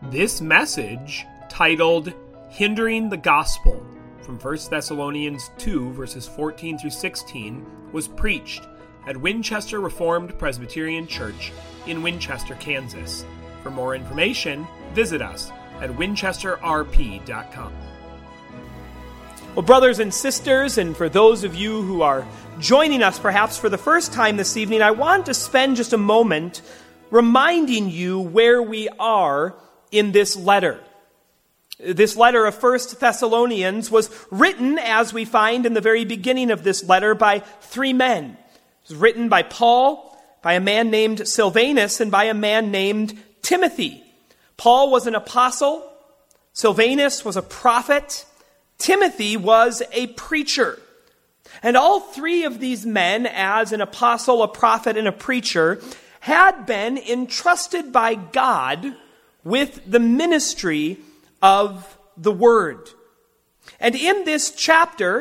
This message, titled Hindering the Gospel, from 1 Thessalonians 2, verses 14 through 16, was preached at Winchester Reformed Presbyterian Church in Winchester, Kansas. For more information, visit us at winchesterrp.com. Well, brothers and sisters, and for those of you who are joining us perhaps for the first time this evening, I want to spend just a moment reminding you where we are in this letter. This letter of 1 Thessalonians was written, as we find in the very beginning of this letter, by three men. It was written by Paul, by a man named Silvanus, and by a man named Timothy. Paul was an apostle. Silvanus was a prophet. Timothy was a preacher. And all three of these men, as an apostle, a prophet, and a preacher, had been entrusted by God with the ministry of the Word. And in this chapter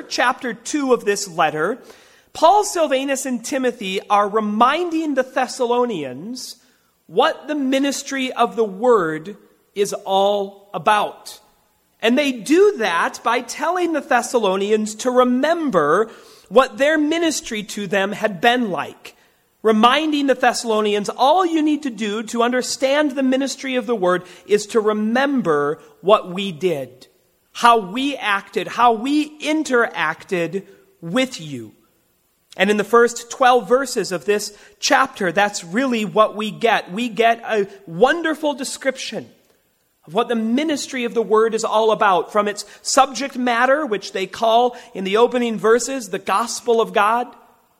2 of this letter, Paul, Silvanus, and Timothy are reminding the Thessalonians what the ministry of the Word is all about. And they do that by telling the Thessalonians to remember what their ministry to them had been like. Reminding the Thessalonians, all you need to do to understand the ministry of the Word is to remember what we did, how we acted, how we interacted with you. And in the first 12 verses of this chapter, that's really what we get. We get a wonderful description of what the ministry of the Word is all about, from its subject matter, which they call in the opening verses the gospel of God,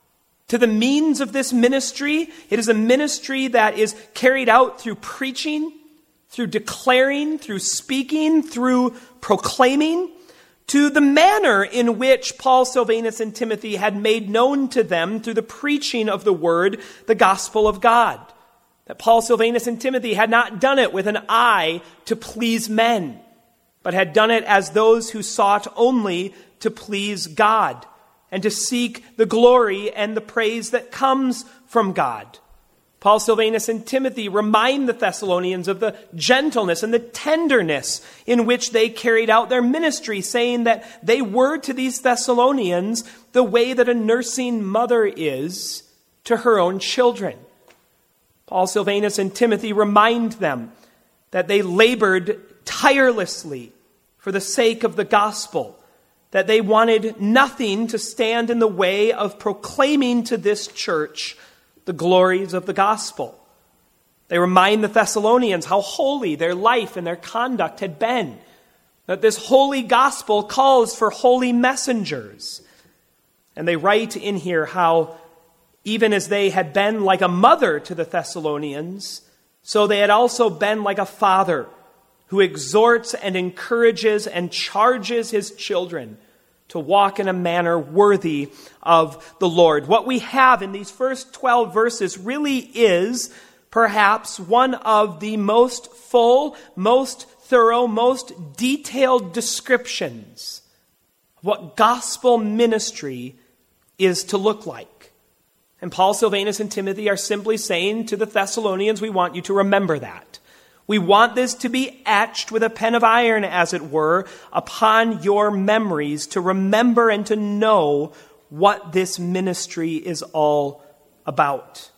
to the means of this ministry. It is a ministry that is carried out through preaching, through declaring, through speaking, through proclaiming, to the manner in which Paul, Silvanus, and Timothy had made known to them through the preaching of the Word, the gospel of God. That Paul, Silvanus, and Timothy had not done it with an eye to please men, but had done it as those who sought only to please God and to seek the glory and the praise that comes from God. Paul, Silvanus, and Timothy remind the Thessalonians of the gentleness and the tenderness in which they carried out their ministry, saying that they were to these Thessalonians the way that a nursing mother is to her own children. Paul, Silvanus, and Timothy remind them that they labored tirelessly for the sake of the gospel, that they wanted nothing to stand in the way of proclaiming to this church the glories of the gospel. They remind the Thessalonians how holy their life and their conduct had been, that this holy gospel calls for holy messengers. And they write in here how even as they had been like a mother to the Thessalonians, so they had also been like a father who exhorts and encourages and charges his children to walk in a manner worthy of the Lord. What we have in these first 12 verses really is perhaps one of the most full, most thorough, most detailed descriptions of what gospel ministry is to look like. And Paul, Silvanus, and Timothy are simply saying to the Thessalonians, we want you to remember that. We want this to be etched with a pen of iron, as it were, upon your memories, to remember and to know what this ministry is all about.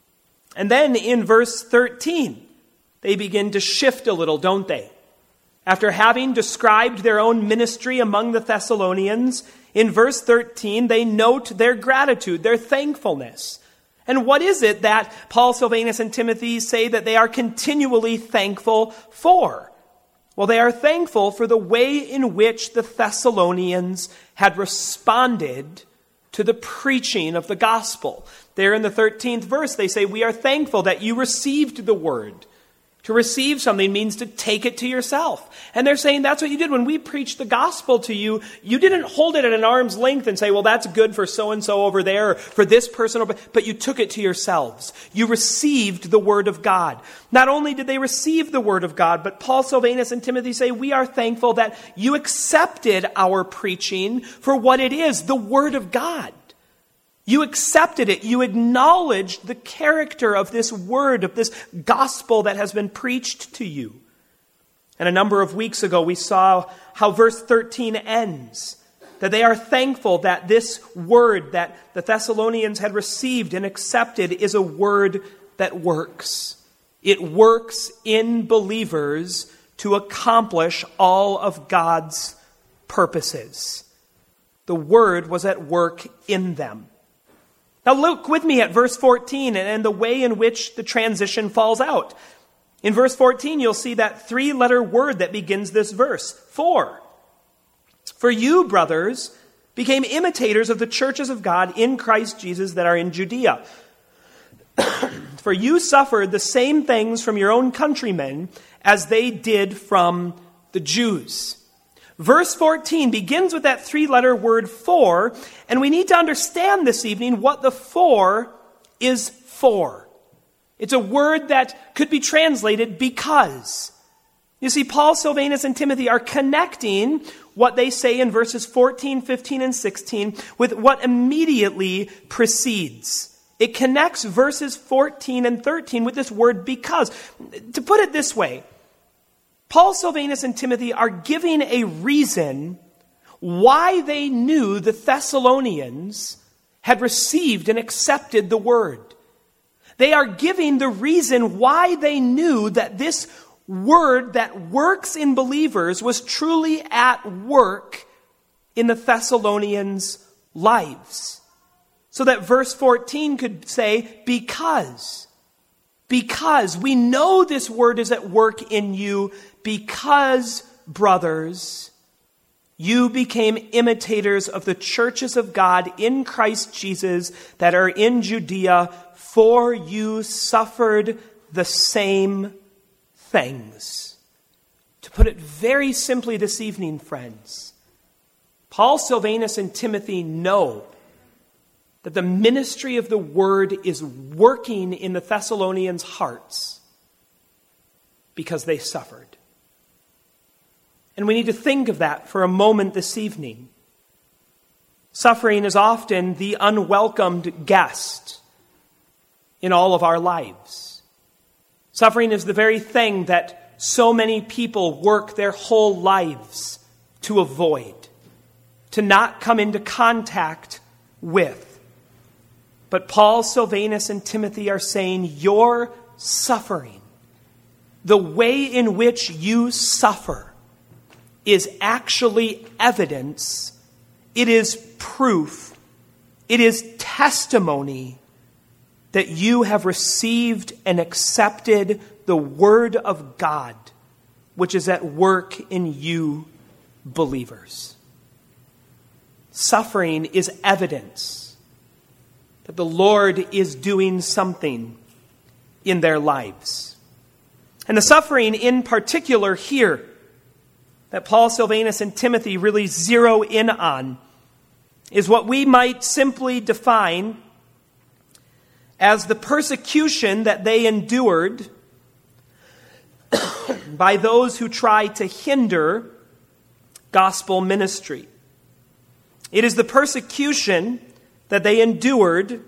And then in verse 13, they begin to shift a little, don't they? After having described their own ministry among the Thessalonians, in verse 13, they note their gratitude, their thankfulness. And what is it that Paul, Silvanus, and Timothy say that they are continually thankful for? Well, they are thankful for the way in which the Thessalonians had responded to the preaching of the gospel. There in the 13th verse, they say, we are thankful that you received the word. To receive something means to take it to yourself. And they're saying that's what you did when we preached the gospel to you. You didn't hold it at an arm's length and say, well, that's good for so-and-so over there, or for this person over, but you took it to yourselves. You received the word of God. Not only did they receive the word of God, but Paul, Silvanus, and Timothy say, we are thankful that you accepted our preaching for what it is, the word of God. You accepted it. You acknowledged the character of this word, of this gospel that has been preached to you. And a number of weeks ago, we saw how verse 13 ends. That they are thankful that this word that the Thessalonians had received and accepted is a word that works. It works in believers to accomplish all of God's purposes. The word was at work in them. Now look with me at verse 14 and the way in which the transition falls out. In verse 14, you'll see that three-letter word that begins this verse, for. For you, brothers, became imitators of the churches of God in Christ Jesus that are in Judea. For you suffered the same things from your own countrymen as they did from the Jews. Verse 14 begins with that three-letter word for, and we need to understand this evening what the for is for. It's a word that could be translated because. You see, Paul, Silvanus, and Timothy are connecting what they say in verses 14, 15, and 16 with what immediately precedes. It connects verses 14 and 13 with this word because. To put it this way, Paul, Silvanus, and Timothy are giving a reason why they knew the Thessalonians had received and accepted the word. They are giving the reason why they knew that this word that works in believers was truly at work in the Thessalonians' lives. So that verse 14 could say, because we know this word is at work in you, because, brothers, you became imitators of the churches of God in Christ Jesus that are in Judea, for you suffered the same things. To put it very simply this evening, friends, Paul, Silvanus, and Timothy know that the ministry of the word is working in the Thessalonians' hearts because they suffered. And we need to think of that for a moment this evening. Suffering is often the unwelcomed guest in all of our lives. Suffering is the very thing that so many people work their whole lives to avoid, to not come into contact with. But Paul, Silvanus, and Timothy are saying, your suffering, the way in which you suffer, is actually evidence, it is proof, it is testimony that you have received and accepted the Word of God, which is at work in you believers. Suffering is evidence that the Lord is doing something in their lives. And the suffering in particular here that Paul, Silvanus, and Timothy really zero in on is what we might simply define as the persecution that they endured by those who try to hinder gospel ministry. It is the persecution that they endured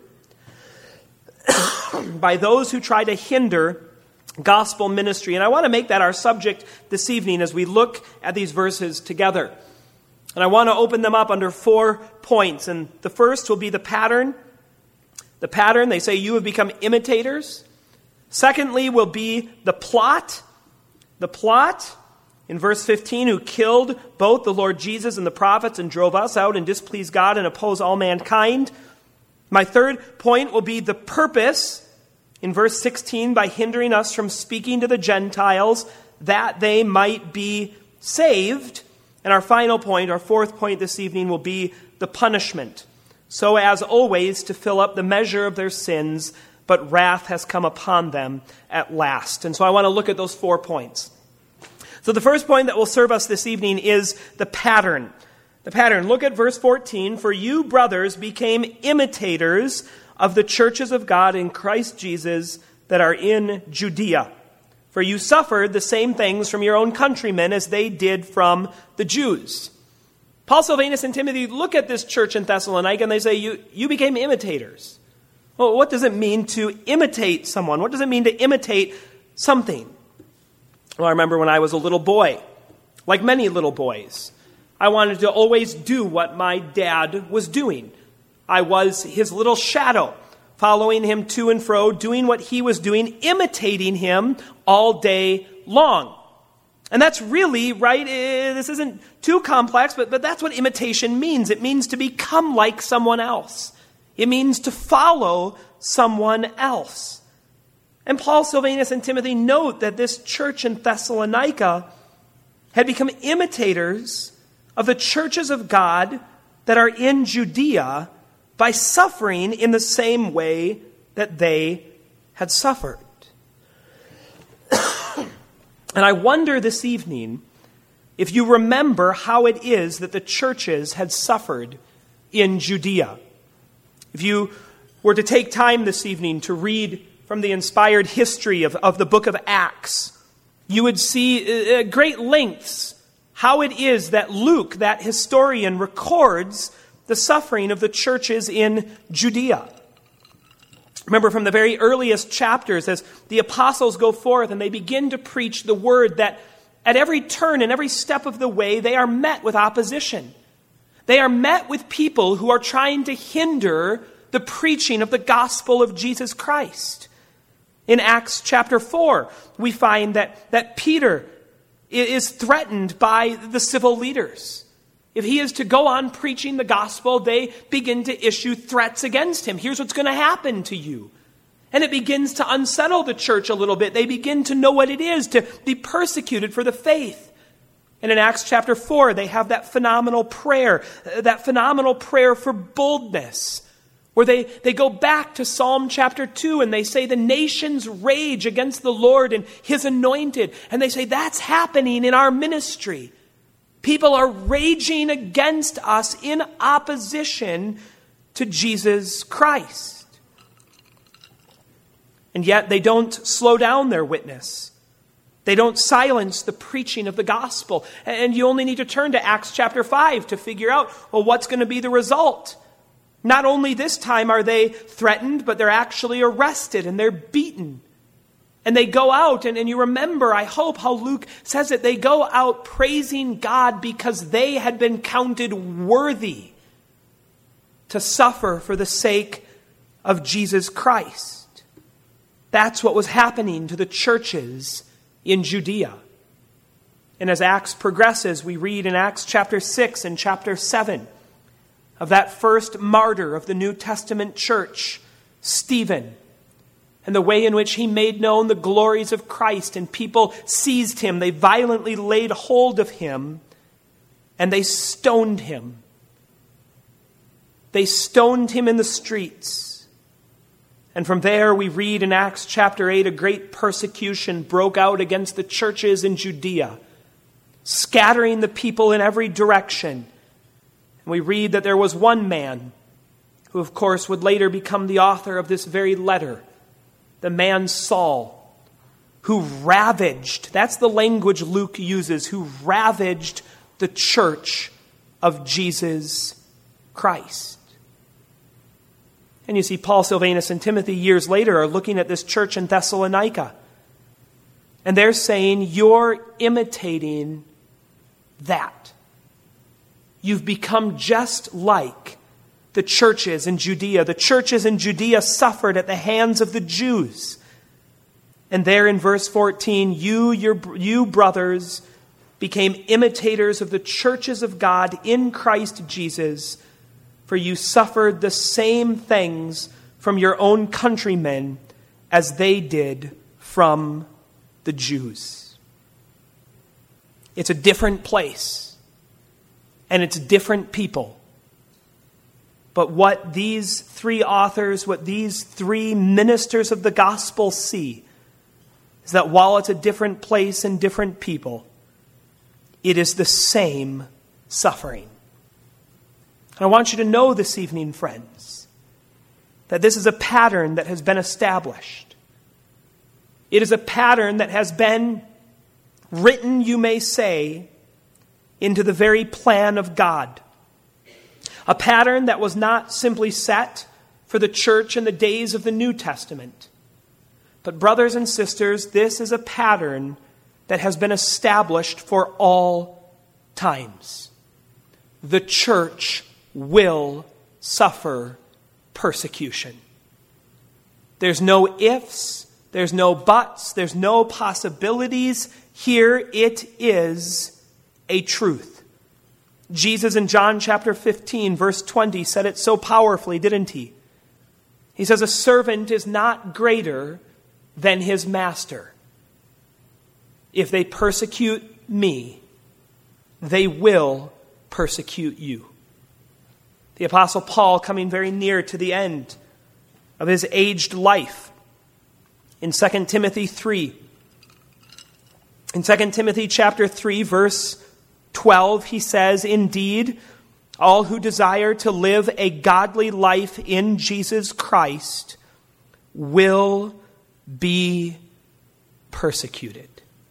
by those who try to hinder gospel ministry. And I want to make that our subject this evening as we look at these verses together. And I want to open them up under 4 points. And the first will be the pattern. The pattern, they say you have become imitators. Secondly will be the plot. The plot, in verse 15, who killed both the Lord Jesus and the prophets and drove us out and displeased God and oppose all mankind. My third point will be the purpose, in verse 16, by hindering us from speaking to the Gentiles that they might be saved. And our final point, our fourth point this evening, will be the punishment, so as always to fill up the measure of their sins, but wrath has come upon them at last. And so I want to look at those 4 points. So the first point that will serve us this evening is the pattern. The pattern. Look at verse 14. For you, brothers, became imitators of the churches of God in Christ Jesus that are in Judea. For you suffered the same things from your own countrymen as they did from the Jews. Paul, Silvanus, and Timothy look at this church in Thessalonica and they say, you became imitators. Well, what does it mean to imitate someone? What does it mean to imitate something? Well, I remember when I was a little boy, like many little boys, I wanted to always do what my dad was doing. I was his little shadow, following him to and fro, doing what he was doing, imitating him all day long. And that's really, right, this isn't too complex, but that's what imitation means. It means to become like someone else. It means to follow someone else. And Paul, Silvanus, and Timothy note that this church in Thessalonica had become imitators of the churches of God that are in Judea by suffering in the same way that they had suffered. And I wonder this evening if you remember how it is that the churches had suffered in Judea. If you were to take time this evening to read from the inspired history of the book of Acts, you would see at great lengths how it is that Luke, that historian, records the suffering of the churches in Judea. Remember from the very earliest chapters, as the apostles go forth and they begin to preach the word, that at every turn and every step of the way, they are met with opposition. They are met with people who are trying to hinder the preaching of the gospel of Jesus Christ. In Acts chapter 4, we find that Peter is threatened by the civil leaders. If he is to go on preaching the gospel, they begin to issue threats against him. Here's what's going to happen to you. And it begins to unsettle the church a little bit. They begin to know what it is to be persecuted for the faith. And in Acts chapter 4, they have that phenomenal prayer for boldness, where they go back to Psalm chapter 2 and they say the nations rage against the Lord and his anointed. And they say that's happening in our ministry. People are raging against us in opposition to Jesus Christ. And yet they don't slow down their witness. They don't silence the preaching of the gospel. And you only need to turn to Acts chapter 5 to figure out, well, what's going to be the result? Not only this time are they threatened, but they're actually arrested and they're beaten. And they go out, and you remember, I hope, how Luke says it. They go out praising God because they had been counted worthy to suffer for the sake of Jesus Christ. That's what was happening to the churches in Judea. And as Acts progresses, we read in Acts chapter 6 and chapter 7 of that first martyr of the New Testament church, Stephen, and the way in which he made known the glories of Christ, and people seized him. They violently laid hold of him, and they stoned him. They stoned him in the streets. And from there we read in Acts chapter 8, a great persecution broke out against the churches in Judea, scattering the people in every direction. And we read that there was one man who, of course, would later become the author of this very letter, the man Saul, who ravaged, that's the language Luke uses, who ravaged the church of Jesus Christ. And you see, Paul, Silvanus, and Timothy years later are looking at this church in Thessalonica. And they're saying, you're imitating that. You've become just like the churches in Judea. The churches in Judea suffered at the hands of the Jews. And there in verse 14, you brothers became imitators of the churches of God in Christ Jesus, for you suffered the same things from your own countrymen as they did from the Jews. It's a different place, and it's different people. But what these three authors, what these three ministers of the gospel see, is that while it's a different place and different people, it is the same suffering. And I want you to know this evening, friends, that this is a pattern that has been established. It is a pattern that has been written, you may say, into the very plan of God. A pattern that was not simply set for the church in the days of the New Testament. But brothers and sisters, this is a pattern that has been established for all times. The church will suffer persecution. There's no ifs, there's no buts, there's no possibilities. Here it is a truth. Jesus in John chapter 15, verse 20 said it so powerfully, didn't he? He says, a servant is not greater than his master. If they persecute me, they will persecute you. The Apostle Paul, coming very near to the end of his aged life, in 2 Timothy 3. In 2 Timothy chapter 3, verse 12, he says, indeed, all who desire to live a godly life in Jesus Christ will be persecuted.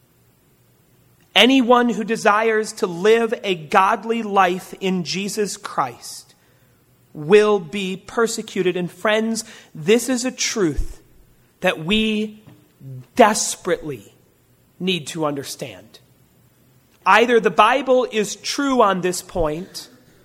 Anyone who desires to live a godly life in Jesus Christ will be persecuted. And friends, this is a truth that we desperately need to understand. Either the Bible is true on this point,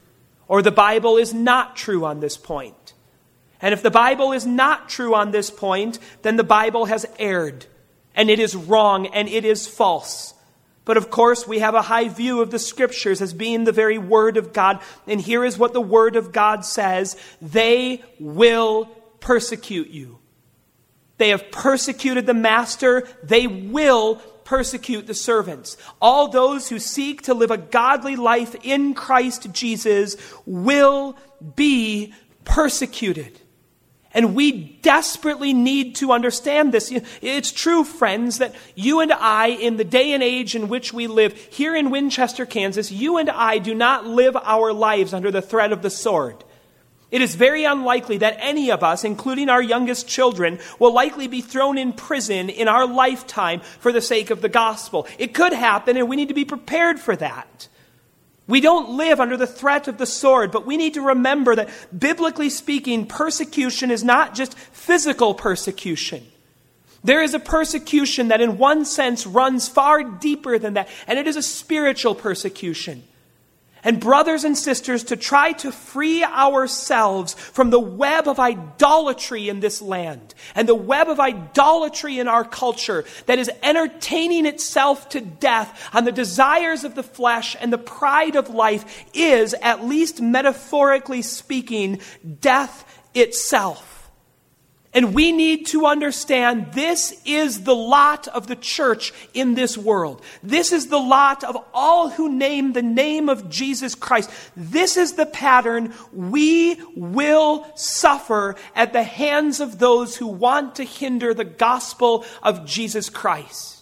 or the Bible is not true on this point. And if the Bible is not true on this point, then the Bible has erred, and it is wrong, and it is false. But of course, we have a high view of the Scriptures as being the very Word of God. And here is what the Word of God says: they will persecute you. They have persecuted the master. They will persecute the servants. All those who seek to live a godly life in Christ Jesus will be persecuted. And we desperately need to understand this. It's true, friends, that you and I, in the day and age in which we live, here in Winchester, Kansas, you and I do not live our lives under the threat of the sword. It is very unlikely that any of us, including our youngest children, will likely be thrown in prison in our lifetime for the sake of the gospel. It could happen, and we need to be prepared for that. We don't live under the threat of the sword, but we need to remember that, biblically speaking, persecution is not just physical persecution. There is a persecution that in one sense runs far deeper than that, and it is a spiritual persecution. And brothers and sisters, to try to free ourselves from the web of idolatry in this land and the web of idolatry in our culture that is entertaining itself to death on the desires of the flesh and the pride of life is, at least metaphorically speaking, death itself. And we need to understand this is the lot of the church in this world. This is the lot of all who name the name of Jesus Christ. This is the pattern. We will suffer at the hands of those who want to hinder the gospel of Jesus Christ.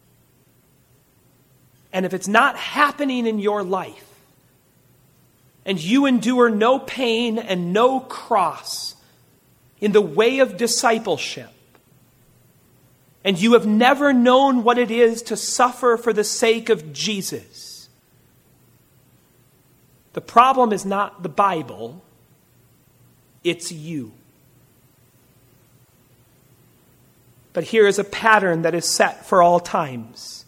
And if it's not happening in your life, and you endure no pain and no cross in the way of discipleship, and you have never known what it is to suffer for the sake of Jesus, the problem is not the Bible, it's you. But here is a pattern that is set for all times.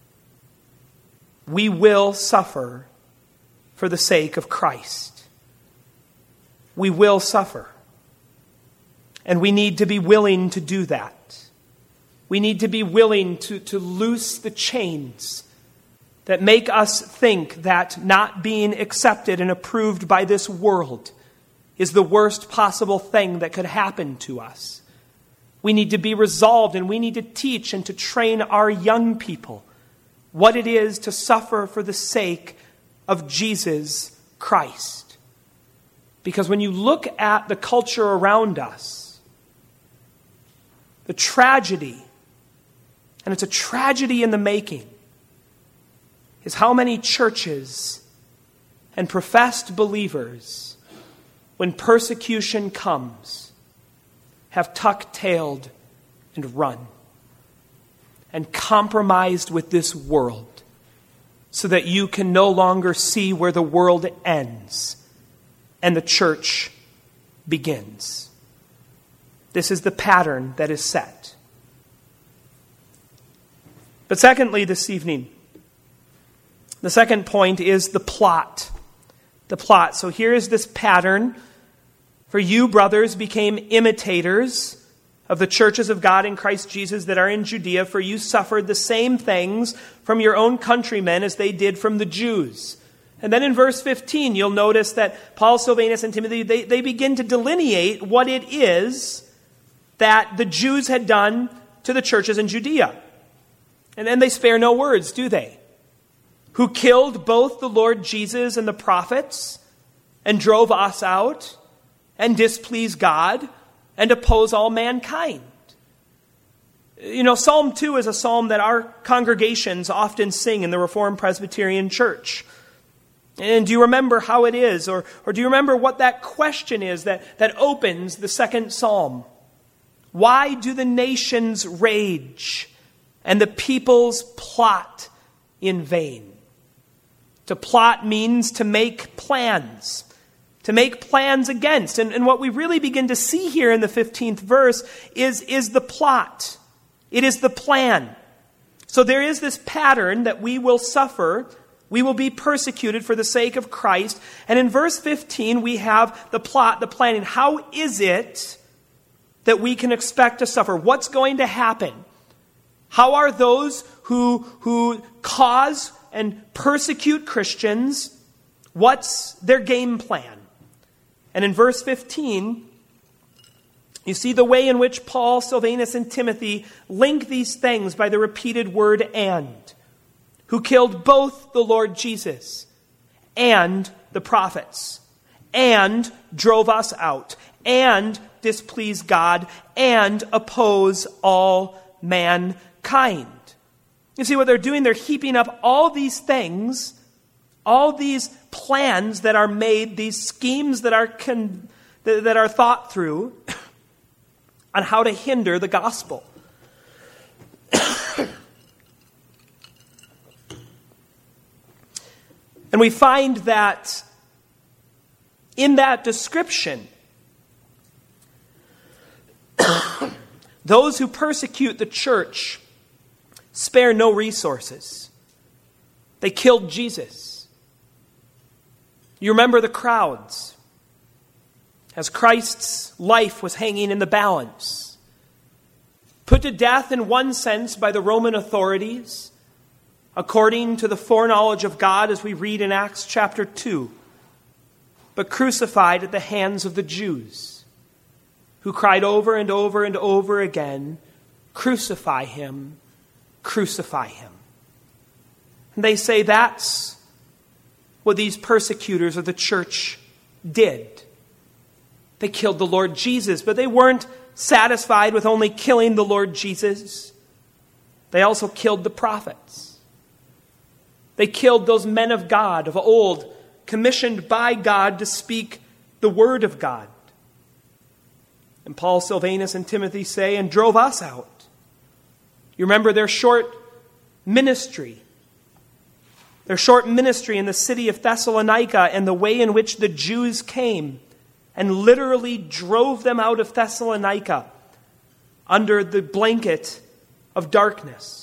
We will suffer for the sake of Christ. We will suffer. And we need to be willing to do that. We need to be willing to loose the chains that make us think that not being accepted and approved by this world is the worst possible thing that could happen to us. We need to be resolved, and we need to teach and to train our young people what it is to suffer for the sake of Jesus Christ. Because when you look at the culture around us, the tragedy, and it's a tragedy in the making, is how many churches and professed believers, when persecution comes, have tuck-tailed and run and compromised with this world so that you can no longer see where the world ends and the church begins. This is the pattern that is set. But secondly, this evening, the second point is the plot. The plot. So here is this pattern. For you, brothers, became imitators of the churches of God in Christ Jesus that are in Judea, for you suffered the same things from your own countrymen as they did from the Jews. And then in verse 15, you'll notice that Paul, Silvanus, and Timothy, they begin to delineate what it is that the Jews had done to the churches in Judea. And then they spare no words, do they? Who killed both the Lord Jesus and the prophets, and drove us out, and displeased God, and oppose all mankind. You know, Psalm 2 is a psalm that our congregations often sing in the Reformed Presbyterian Church. And do you remember how it is? Or do you remember what that question is that opens the second psalm? Why do the nations rage and the peoples plot in vain? To plot means to make plans. To make plans against. And what we really begin to see here in the 15th verse is the plot. It is the plan. So there is this pattern that we will suffer. We will be persecuted for the sake of Christ. And in verse 15 we have the plot, the planning. How is it that we can expect to suffer? What's going to happen? How are those who cause and persecute Christians, what's their game plan? And in verse 15, you see the way in which Paul, Silvanus, and Timothy link these things by the repeated word "and." Who killed both the Lord Jesus and the prophets, and drove us out, and displeased God, and oppose all mankind. You see what they're doing? They're heaping up all these things, all these plans that are made, these schemes that are thought through on how to hinder the gospel. And we find that in that description, those who persecute the church spare no resources. They killed Jesus. You remember the crowds as Christ's life was hanging in the balance. Put to death in one sense by the Roman authorities, according to the foreknowledge of God, as we read in Acts chapter 2, but crucified at the hands of the Jews, who cried over and over and over again, "Crucify him, crucify him." And they say that's what these persecutors of the church did. They killed the Lord Jesus, but they weren't satisfied with only killing the Lord Jesus. They also killed the prophets. They killed those men of God of old, commissioned by God to speak the word of God. And Paul, Silvanus, and Timothy say, and drove us out. You remember their short ministry. Their short ministry in the city of Thessalonica and the way in which the Jews came and literally drove them out of Thessalonica under the blanket of darkness.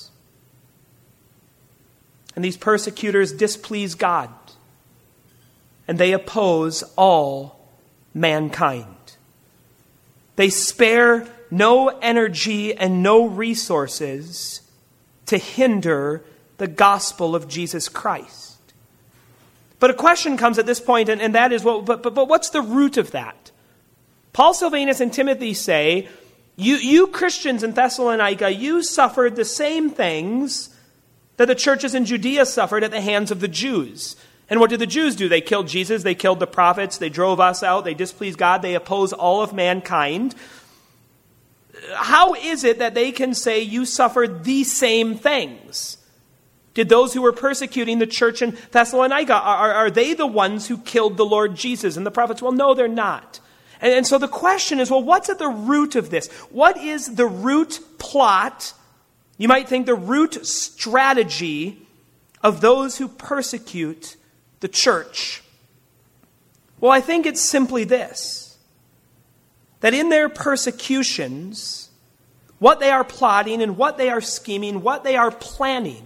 And these persecutors displease God, and they oppose all mankind. They spare no energy and no resources to hinder the gospel of Jesus Christ. But a question comes at this point, and that is, but what's the root of that? Paul, Silvanus, and Timothy say, you Christians in Thessalonica, you suffered the same things that the churches in Judea suffered at the hands of the Jews. And what did the Jews do? They killed Jesus, they killed the prophets, they drove us out, they displeased God, they oppose all of mankind. How is it that they can say you suffered the same things? Did those who were persecuting the church in Thessalonica, are they the ones who killed the Lord Jesus and the prophets? Well, no, they're not. And so the question is, well, what's at the root of this? What is the root plot? You might think the root strategy of those who persecute the church. Well, I think it's simply this, that in their persecutions, what they are plotting and what they are scheming, what they are planning,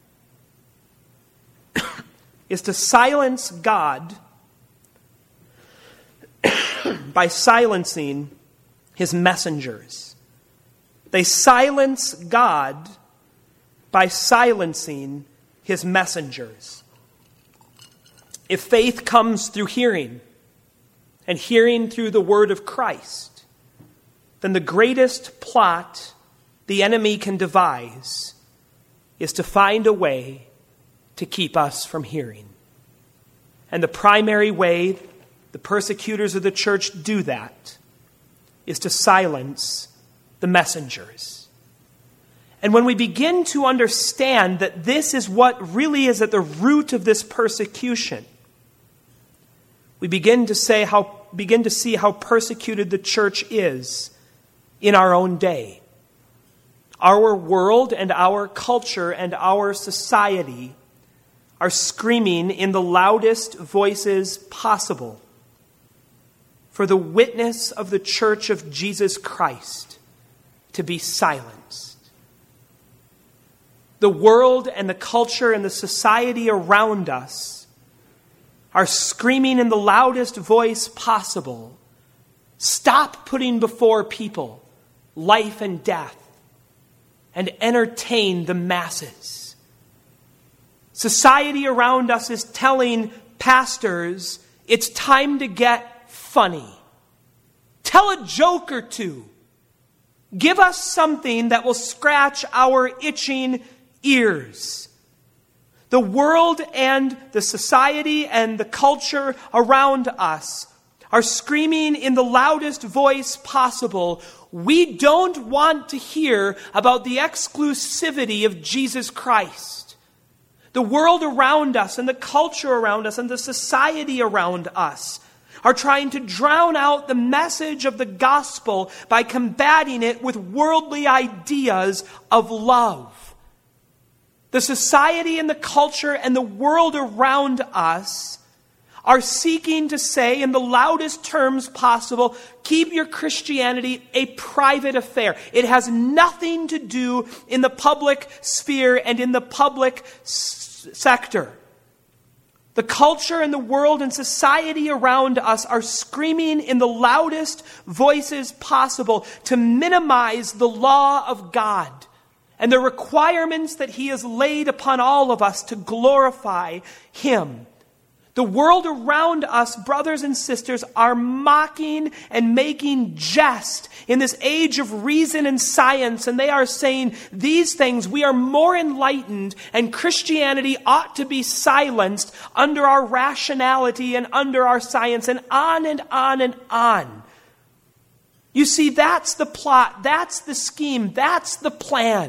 is to silence God by silencing his messengers. They silence God by silencing his messengers. If faith comes through hearing, and hearing through the word of Christ, then the greatest plot the enemy can devise is to find a way to keep us from hearing. And the primary way the persecutors of the church do that is to silence the messengers. And when we begin to understand that this is what really is at the root of this persecution, we begin to see how persecuted the church is in our own day. Our world and our culture and our society are screaming in the loudest voices possible for the witness of the Church of Jesus Christ to be silenced. The world and the culture and the society around us are screaming in the loudest voice possible, stop putting before people life and death and entertain the masses. Society around us is telling pastors it's time to get funny. Tell a joke or two. Give us something that will scratch our itching ears. The world and the society and the culture around us are screaming in the loudest voice possible, we don't want to hear about the exclusivity of Jesus Christ. The world around us and the culture around us and the society around us are trying to drown out the message of the gospel by combating it with worldly ideas of love. The society and the culture and the world around us are seeking to say in the loudest terms possible, keep your Christianity a private affair. It has nothing to do in the public sphere and in the public sector. The culture and the world and society around us are screaming in the loudest voices possible to minimize the law of God and the requirements that he has laid upon all of us to glorify him. The world around us, brothers and sisters, are mocking and making jest in this age of reason and science, and they are saying these things, we are more enlightened, and Christianity ought to be silenced under our rationality and under our science, and on and on and on. You see, that's the plot, that's the scheme, that's the plan.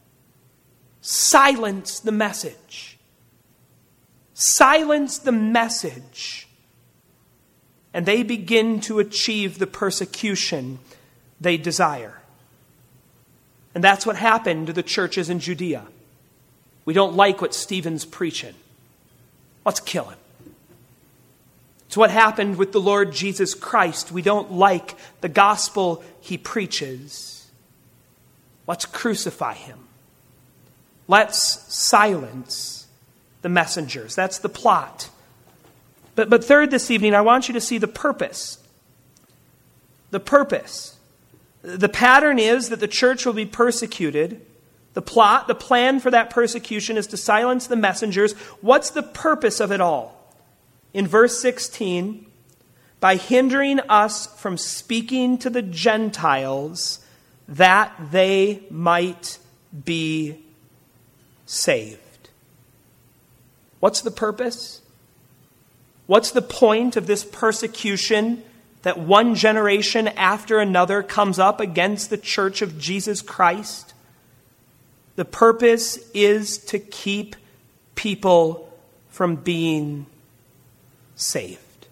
Silence the message. Silence the message. And they begin to achieve the persecution they desire. And that's what happened to the churches in Judea. We don't like what Stephen's preaching. Let's kill him. It's what happened with the Lord Jesus Christ. We don't like the gospel he preaches. Let's crucify him. Let's silence the messengers. That's the plot. But third this evening, I want you to see the purpose. The purpose. The pattern is that the church will be persecuted. The plot, the plan for that persecution is to silence the messengers. What's the purpose of it all? In verse 16, by hindering us from speaking to the Gentiles that they might be saved. What's the purpose? What's the point of this persecution that one generation after another comes up against the church of Jesus Christ? The purpose is to keep people from being saved.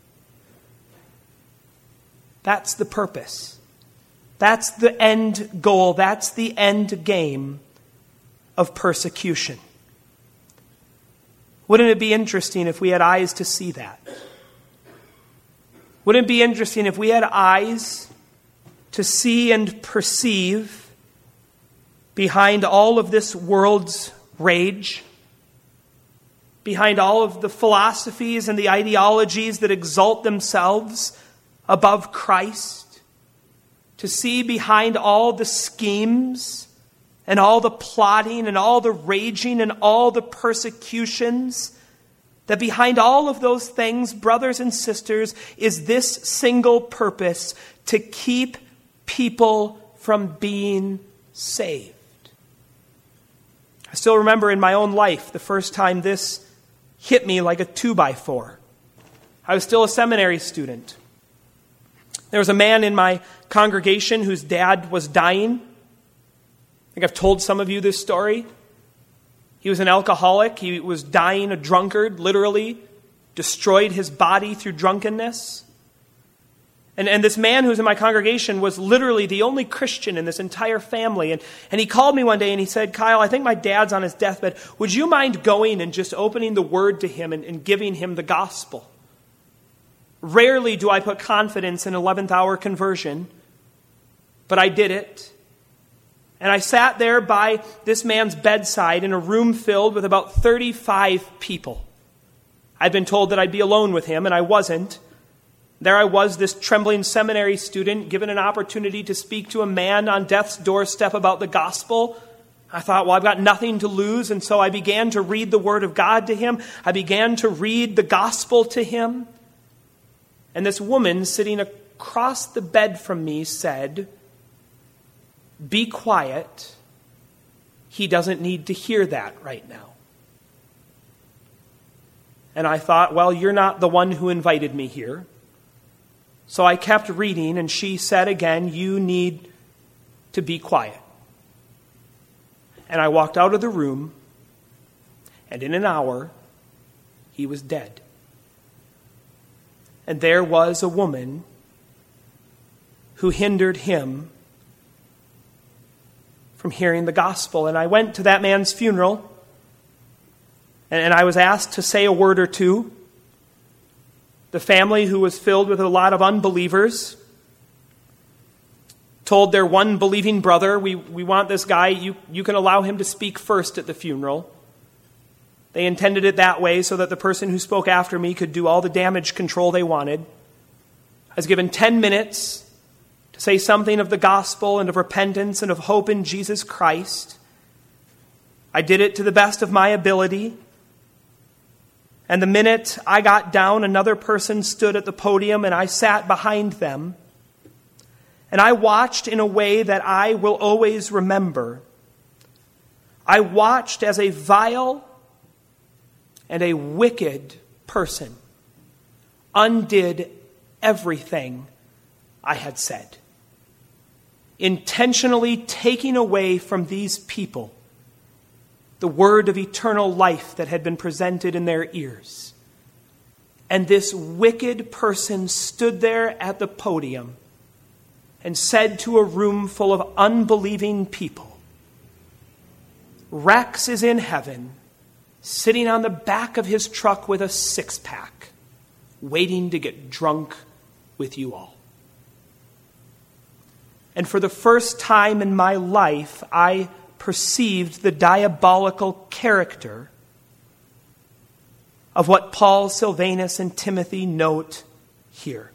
That's the purpose. That's the end goal. That's the end game of persecution. Wouldn't it be interesting if we had eyes to see that? Wouldn't it be interesting if we had eyes to see and perceive behind all of this world's rage, behind all of the philosophies and the ideologies that exalt themselves above Christ, to see behind all the schemes and all the plotting and all the raging and all the persecutions, that behind all of those things, brothers and sisters, is this single purpose: to keep people from being saved. I still remember in my own life the first time this hit me like a 2x4. I was still a seminary student. There was a man in my congregation whose dad was dying. I think I've told some of you this story. He was an alcoholic. He was dying, a drunkard, literally destroyed his body through drunkenness. And this man who was in my congregation was literally the only Christian in this entire family. And he called me one day and he said, "Kyle, I think my dad's on his deathbed. Would you mind going and just opening the word to him and giving him the gospel?" Rarely do I put confidence in 11th hour conversion, but I did it. And I sat there by this man's bedside in a room filled with about 35 people. I'd been told that I'd be alone with him, and I wasn't. There I was, this trembling seminary student, given an opportunity to speak to a man on death's doorstep about the gospel. I thought, well, I've got nothing to lose, and so I began to read the Word of God to him. I began to read the gospel to him. And this woman sitting across the bed from me said, "Be quiet. He doesn't need to hear that right now." And I thought, well, you're not the one who invited me here. So I kept reading, and she said again, "You need to be quiet." And I walked out of the room, and in an hour, he was dead. And there was a woman who hindered him from hearing the gospel. And I went to that man's funeral, and I was asked to say a word or two. The family, who was filled with a lot of unbelievers, told their one believing brother, we want this guy, you can allow him to speak first at the funeral. They intended it that way so that the person who spoke after me could do all the damage control they wanted. I was given 10 minutes to say something of the gospel and of repentance and of hope in Jesus Christ. I did it to the best of my ability. And the minute I got down, another person stood at the podium, and I sat behind them. And I watched in a way that I will always remember. I watched as a vile and a wicked person undid everything I had said, intentionally taking away from these people the word of eternal life that had been presented in their ears. And this wicked person stood there at the podium and said to a room full of unbelieving people, "Rex is in heaven, sitting on the back of his truck with a six-pack, waiting to get drunk with you all." And for the first time in my life, I perceived the diabolical character of what Paul, Silvanus, and Timothy note here.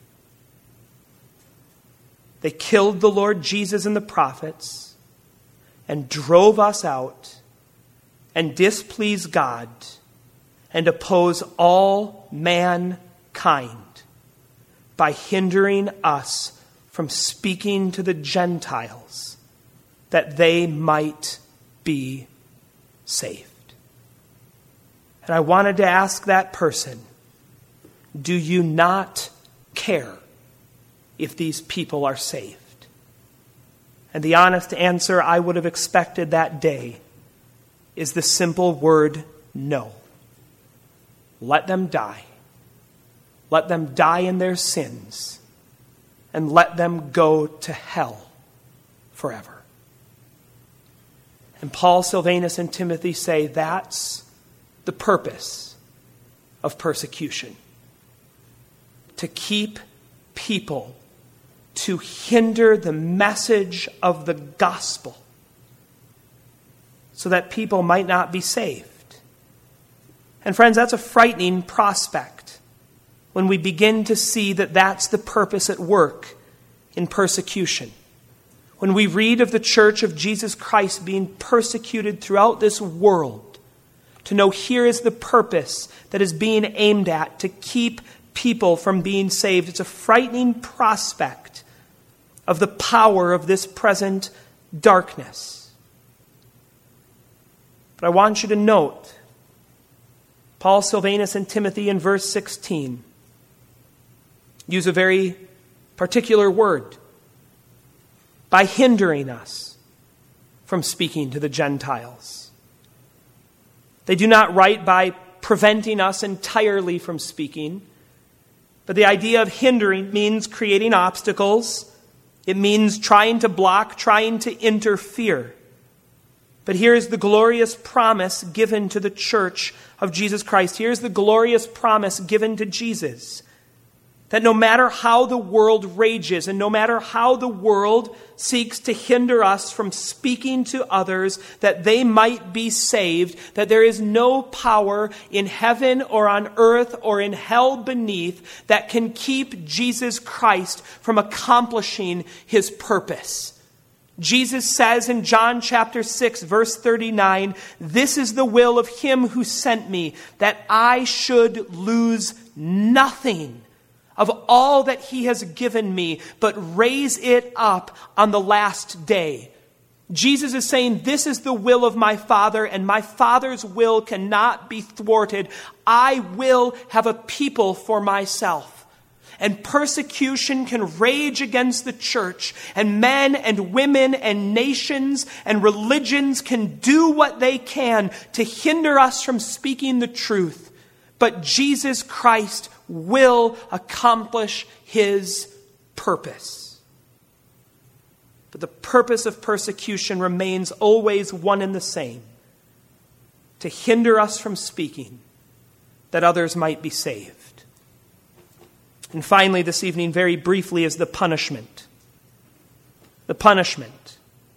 They killed the Lord Jesus and the prophets and drove us out and displease God and oppose all mankind by hindering us from speaking to the Gentiles that they might be saved. And I wanted to ask that person, do you not care if these people are saved? And the honest answer I would have expected that day is the simple word, no. Let them die. Let them die in their sins, and let them go to hell forever. And Paul, Silvanus, and Timothy say that's the purpose of persecution. To keep people, to hinder the message of the gospel so that people might not be saved. And friends, that's a frightening prospect when we begin to see that that's the purpose at work in persecution. When we read of the church of Jesus Christ being persecuted throughout this world, to know here is the purpose that is being aimed at, to keep people from being saved. It's a frightening prospect of the power of this present darkness. But I want you to note, Paul, Silvanus, and Timothy in verse 16 use a very particular word. By hindering us from speaking to the Gentiles. They do not write by preventing us entirely from speaking, but the idea of hindering means creating obstacles. It means trying to block, trying to interfere. But here's the glorious promise given to the church of Jesus Christ. Here's the glorious promise given to Jesus. That no matter how the world rages and no matter how the world seeks to hinder us from speaking to others that they might be saved, that there is no power in heaven or on earth or in hell beneath that can keep Jesus Christ from accomplishing his purpose. Jesus says in John chapter 6, verse 39, "This is the will of him who sent me, that I should lose nothing of all that he has given me, but raise it up on the last day." Jesus is saying, this is the will of my Father, and my Father's will cannot be thwarted. I will have a people for myself. And persecution can rage against the church, and men and women and nations and religions can do what they can to hinder us from speaking the truth. But Jesus Christ will accomplish his purpose. But the purpose of persecution remains always one and the same: to hinder us from speaking, that others might be saved. And finally, this evening, very briefly, is the punishment. The punishment.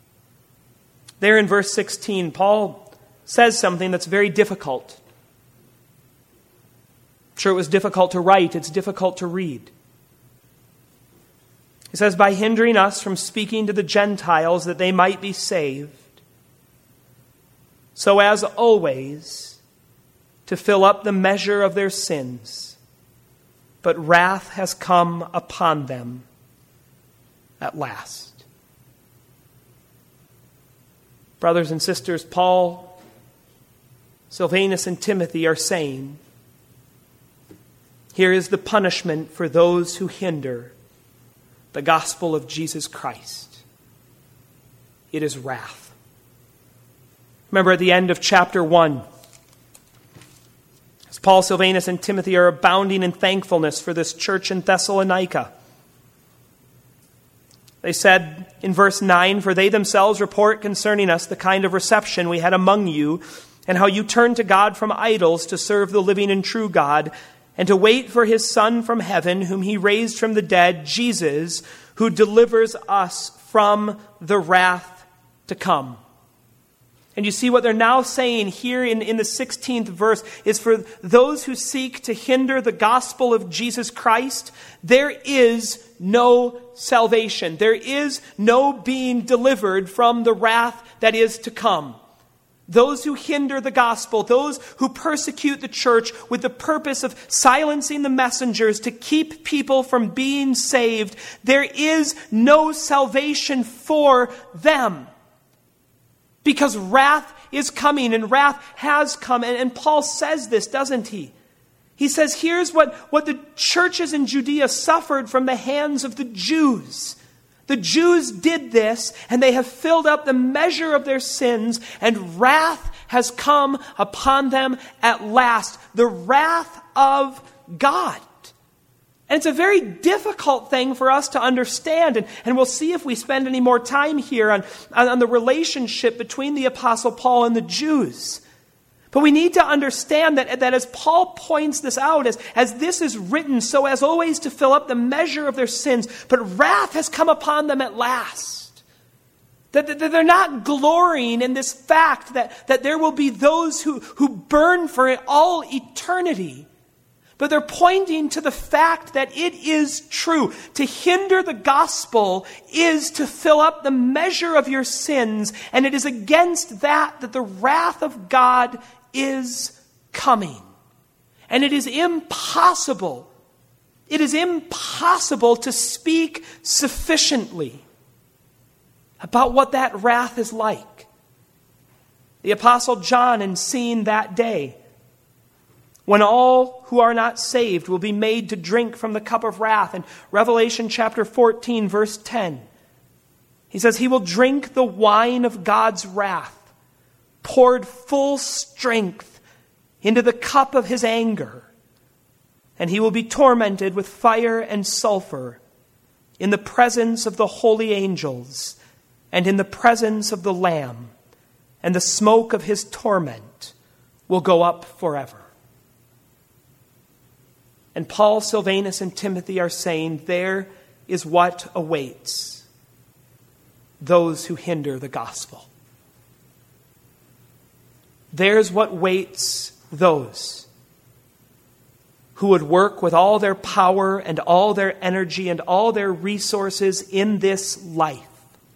There in verse 16, Paul says something that's very difficult. I'm sure it was difficult to write. It's difficult to read. He says, by hindering us from speaking to the Gentiles that they might be saved, so as always to fill up the measure of their sins, but wrath has come upon them at last. Brothers and sisters, Paul, Silvanus, and Timothy are saying, here is the punishment for those who hinder the gospel of Jesus Christ. It is wrath. Remember at the end of chapter 1, as Paul, Silvanus, and Timothy are abounding in thankfulness for this church in Thessalonica, they said in verse 9, "For they themselves report concerning us the kind of reception we had among you, and how you turned to God from idols to serve the living and true God, and to wait for his Son from heaven, whom he raised from the dead, Jesus, who delivers us from the wrath to come." And you see what they're now saying here in the 16th verse is, for those who seek to hinder the gospel of Jesus Christ, there is no salvation. There is no being delivered from the wrath that is to come. Those who hinder the gospel, those who persecute the church with the purpose of silencing the messengers to keep people from being saved, there is no salvation for them. Because wrath is coming, and wrath has come. And Paul says this, doesn't he? He says, here's what the churches in Judea suffered from the hands of the Jews. The Jews did this, and they have filled up the measure of their sins, and wrath has come upon them at last. The wrath of God. And it's a very difficult thing for us to understand, and we'll see if we spend any more time here on the relationship between the Apostle Paul and the Jews. But we need to understand that as Paul points this out, as this is written, so as always to fill up the measure of their sins, but wrath has come upon them at last. That they're not glorying in this fact that there will be those who burn for all eternity. But they're pointing to the fact that it is true. To hinder the gospel is to fill up the measure of your sins. And it is against that the wrath of God is coming. And it is impossible. It is impossible to speak sufficiently about what that wrath is like. The Apostle John, in seeing that day, when all who are not saved will be made to drink from the cup of wrath, in Revelation chapter 14, verse 10, he says, he will drink the wine of God's wrath, poured full strength into the cup of his anger, and he will be tormented with fire and sulfur in the presence of the holy angels and in the presence of the Lamb, and the smoke of his torment will go up forever. And Paul, Silvanus, and Timothy are saying there is what awaits those who hinder the gospel. There's what waits those who would work with all their power and all their energy and all their resources in this life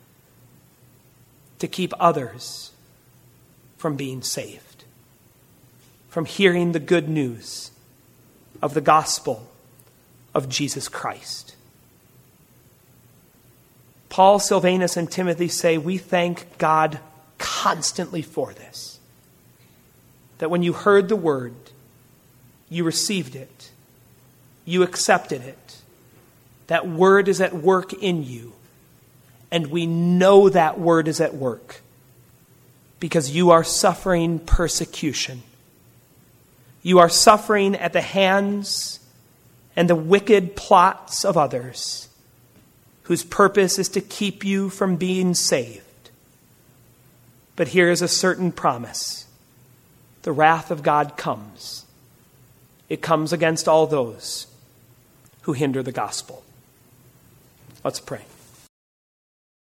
to keep others from being saved, from hearing the good news of the gospel of Jesus Christ. Paul, Silvanus, and Timothy say, we thank God constantly for this. That when you heard the word, you received it, you accepted it. That word is at work in you. And we know that word is at work because you are suffering persecution. You are suffering at the hands and the wicked plots of others whose purpose is to keep you from being saved. But here is a certain promise. The wrath of God comes. It comes against all those who hinder the gospel. Let's pray.